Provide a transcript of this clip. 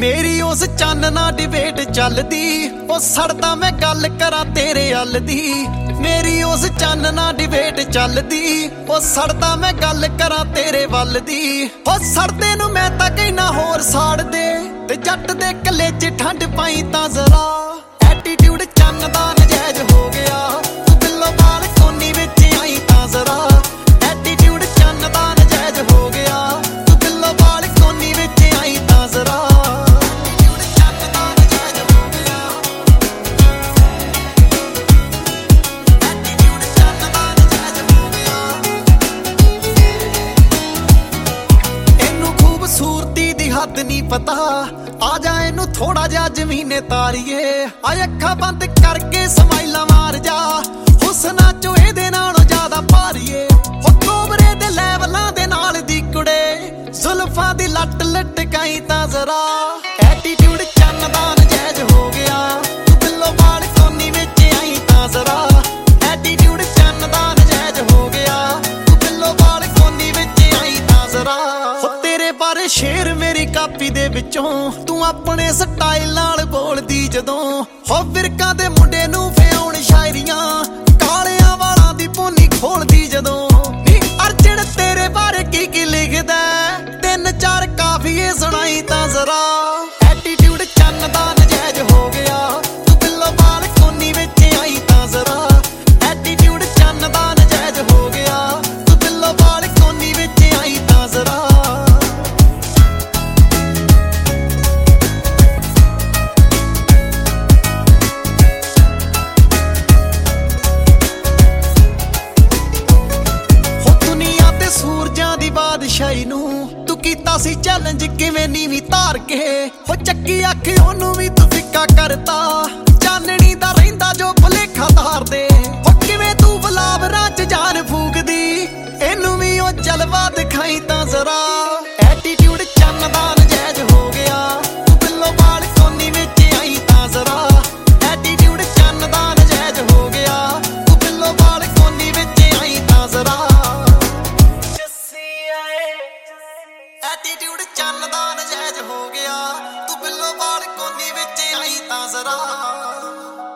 मेरी उस चन्न ना डिबेट चलदी, ओ सड़दा मैं गल करा तेरे हल दी। मेरी उस चन्न ना डिबेट चलदी, ओ सड़दा मैं गल करा तेरे वल दी। ओ सड़दे नू मैं तां कहना होर साड़ दे, ते जट दे कलेजे ठंड पाई तां जरा। एटीट्यूड चन्न दा नजायज हो गया, तू बिल्लो बाल कोनी विच आई तां जरा। एटीट्यूड चन्न दा नजायज हो गया, तू बिल्लो बाल कोनी विच आई तां जरा। हद नहीं पता, आ जा इनू थोड़ा जा जमीने तारीए। आ अखा बंद करके समाइला मार जा, हुसना चो एदे नालों ज्यादा भारीए। हो कोबरे दे लैवलां दे नाल दी कुड़े, जुल्फां दी लट लटकाई तां जरा। एटीट्यूड चन्न दा नजायज हो गया, तू बिल्लो बाल कोनी विच आई तां जरा। एटीट्यूड चन्न दा नजायज हो गया, तू बिल्लो बाल कोनी विच आई तां जरा। पर शेर मेरी कापी दे विचों, तू अपने स्टाइल नाल बोलदी जदों। हो विरकां दे मुंडे नू फियाउण शायरियां, कालियां वालां दी पोनी खोलदी जदों। नी अर्जन तेरे बारे की लिखदा, तीन चार काफिए सुनाई तां जरा। एटीट्यूड चन्न दा नजायज हो गया, तू बिल्लो बाल कोनी विच आई तां जरा। एटीट्यूड चन्न दा नजायज हो गया, तू बिल्लो बाल कोनी विच आई तां जरा। बादशाही नू तू कीता सी चैलेंज किवें नीवी तार के। हो चक्की अख ओनू भी तू फिक्का करता, चाननी दा रहिंदा जो भुलेखा तार दे। हो किवें तू बलावरां च जान फूकदी, इनू भी ओ जलवा दिखाई तां जरा। एटीट्यूड चन्न दा नजायज हो गया, तू बिल्लो बाल कोनी विच आई तां जरा। एटीट्यूड चन्न दा नजायज हो गया, तू बिल्लो बाल कोनी विच आई तां जरा। एटीट्यूड चन्न दा नजायज हो गया, तू बिल्लो बाल कोनी विच आई तां जरा।